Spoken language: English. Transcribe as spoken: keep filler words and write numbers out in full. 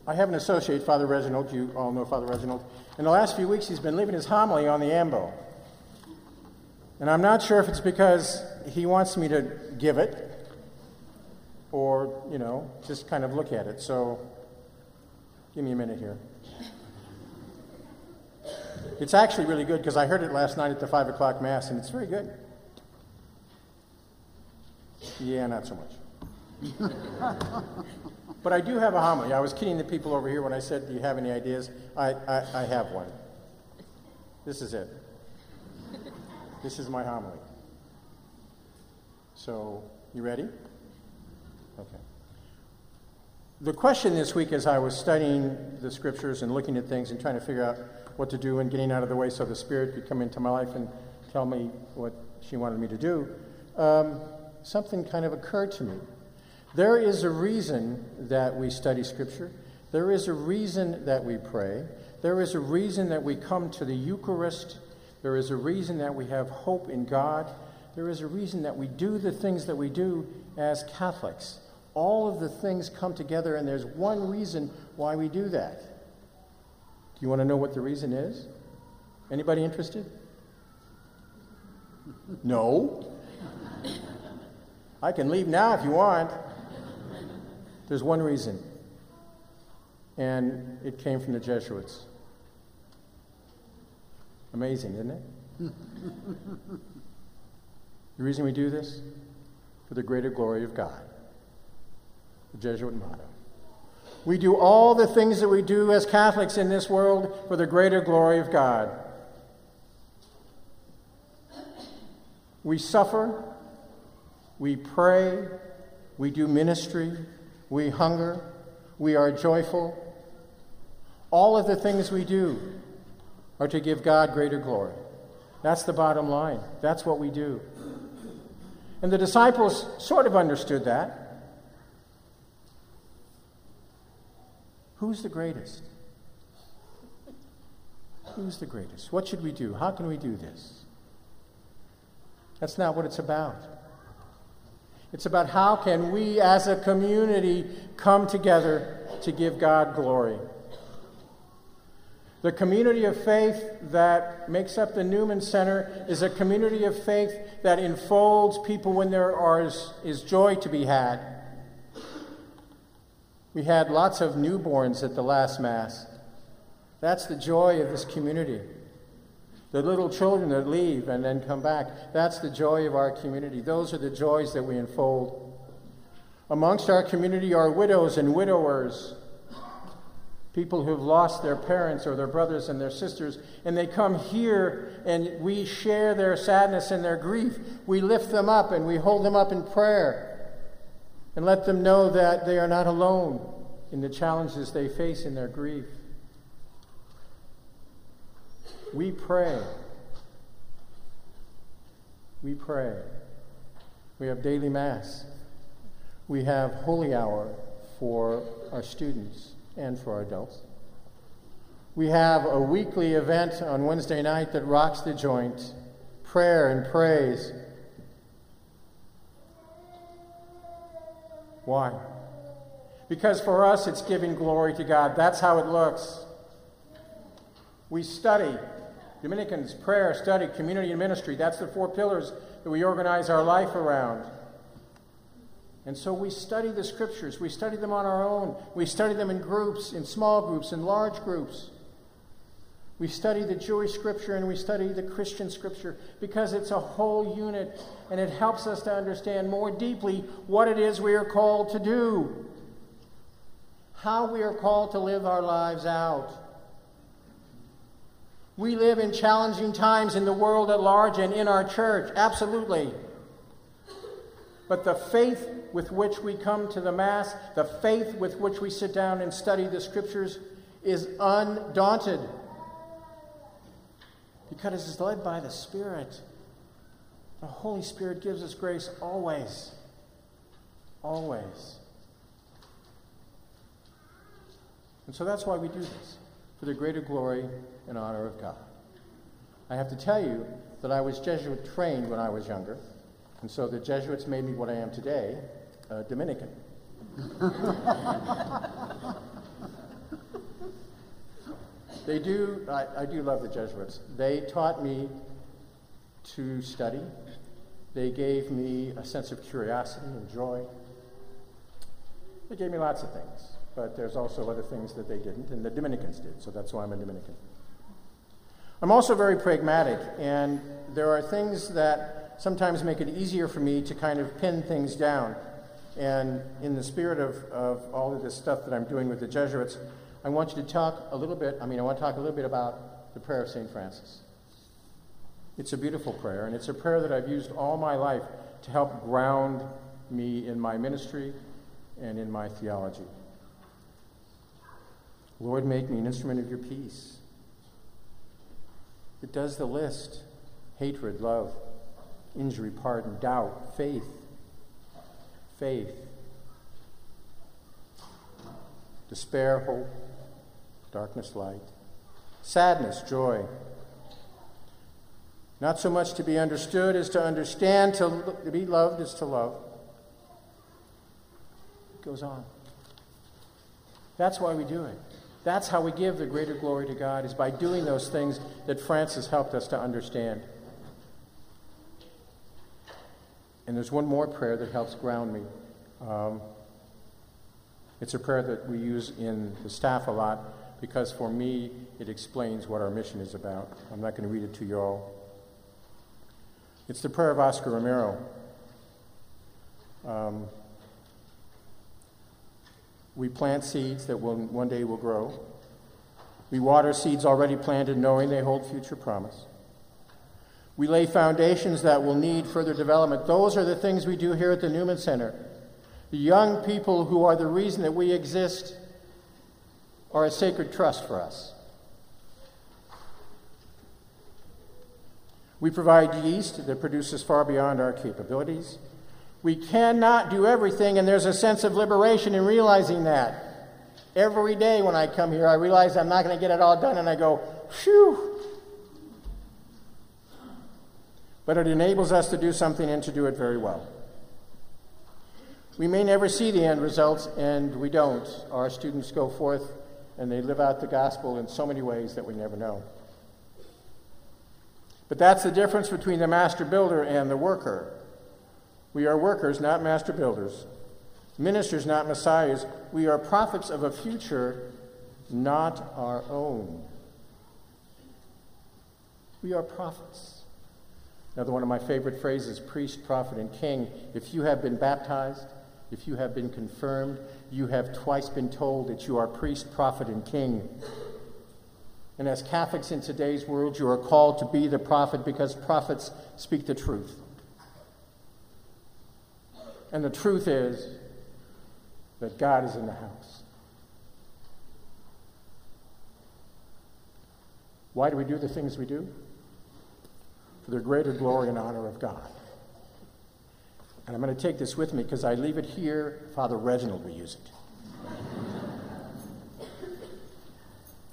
I have an associate, Father Reginald. You all know Father Reginald. In the last few weeks, he's been leaving his homily on the ambo. And I'm not sure if it's because he wants me to give it or, you know, just kind of look at it. So give me a minute here. It's actually really good because I heard it last night at the five o'clock Mass, and it's very good. Yeah, not so much. But I do have a homily. I was kidding the people over here when I said, do you have any ideas? I, I, I have one. This is it. This is my homily. So, you ready? Okay. The question this week as I was studying the scriptures and looking at things and trying to figure out what to do and getting out of the way so the Spirit could come into my life and tell me what she wanted me to do, um, something kind of occurred to me. There is a reason that we study Scripture. There is a reason that we pray. There is a reason that we come to the Eucharist. There is a reason that we have hope in God. There is a reason that we do the things that we do as Catholics. All of the things come together, and there's one reason why we do that. Do you want to know what the reason is? Anybody interested? No? I can leave now if you want. There's one reason, and it came from the Jesuits. Amazing, isn't it? The reason we do this? For the greater glory of God. The Jesuit motto. We do all the things that we do as Catholics in this world for the greater glory of God. We suffer, we pray, we do ministry, we hunger, we are joyful. All of the things we do are to give God greater glory. That's the bottom line. That's what we do. And the disciples sort of understood that. Who's the greatest? Who's the greatest? What should we do? How can we do this? That's not what it's about. It's about how can we as a community come together to give God glory. The community of faith that makes up the Newman Center is a community of faith that enfolds people when there are, is, is joy to be had. We had lots of newborns at the last Mass. That's the joy of this community. The little children that leave and then come back, that's the joy of our community. Those are the joys that we unfold. Amongst our community are widows and widowers, people who have lost their parents or their brothers and their sisters, and they come here and we share their sadness and their grief. We lift them up and we hold them up in prayer and let them know that they are not alone in the challenges they face in their grief. We pray. We pray. We have daily Mass. We have Holy Hour for our students and for our adults. We have a weekly event on Wednesday night that rocks the joint, prayer and praise. Why? Because for us it's giving glory to God. That's how it looks. We study. Dominicans, prayer, study, community, and ministry. That's the four pillars that we organize our life around. And so we study the Scriptures. We study them on our own. We study them in groups, in small groups, in large groups. We study the Jewish Scripture and we study the Christian Scripture because it's a whole unit and it helps us to understand more deeply what it is we are called to do, how we are called to live our lives out. We live in challenging times in the world at large and in our church, absolutely. But the faith with which we come to the Mass, the faith with which we sit down and study the Scriptures is undaunted. Because it's led by the Spirit. The Holy Spirit gives us grace always. Always. And so that's why we do this, for the greater glory and honor of God. I have to tell you that I was Jesuit trained when I was younger, and so the Jesuits made me what I am today, a Dominican. They do, I, I do love the Jesuits. They taught me to study. They gave me a sense of curiosity and joy. They gave me lots of things, but there's also other things that they didn't, and the Dominicans did, so that's why I'm a Dominican. I'm also very pragmatic, and there are things that sometimes make it easier for me to kind of pin things down. And in the spirit of, of all of this stuff that I'm doing with the Jesuits, I want you to talk a little bit, I mean, I want to talk a little bit about the prayer of Saint Francis. It's a beautiful prayer, and it's a prayer that I've used all my life to help ground me in my ministry and in my theology. Lord, make me an instrument of your peace. It does the list: hatred, love, injury, pardon, doubt, faith, faith, despair, hope, darkness, light, sadness, joy. Not so much to be understood as to understand, to, to be loved as to love. It goes on. That's why we do it. That's how we give the greater glory to God, is by doing those things that Francis helped us to understand. And there's one more prayer that helps ground me. Um, it's a prayer that we use in the staff a lot, because for me, it explains what our mission is about. I'm not going to read it to you all. It's the prayer of Oscar Romero. Um, we plant seeds that will, one day will grow. We water seeds already planted, knowing they hold future promise. We lay foundations that will need further development. Those are the things we do here at the Newman Center. The young people who are the reason that we exist are a sacred trust for us. We provide yeast that produces far beyond our capabilities. We cannot do everything, and there's a sense of liberation in realizing that. Every day when I come here, I realize I'm not going to get it all done, and I go, phew. But it enables us to do something and to do it very well. We may never see the end results, and we don't. Our students go forth, and they live out the gospel in so many ways that we never know. But that's the difference between the master builder and the worker. We are workers, not master builders. Ministers, not messiahs. We are prophets of a future, not our own. We are prophets. Another one of my favorite phrases, priest, prophet, and king. If you have been baptized, if you have been confirmed, you have twice been told that you are priest, prophet, and king. And as Catholics in today's world, you are called to be the prophet, because prophets speak the truth. And the truth is that God is in the house. Why do we do the things we do? For the greater glory and honor of God. And I'm going to take this with me, because I leave it here. Father Reginald will use it.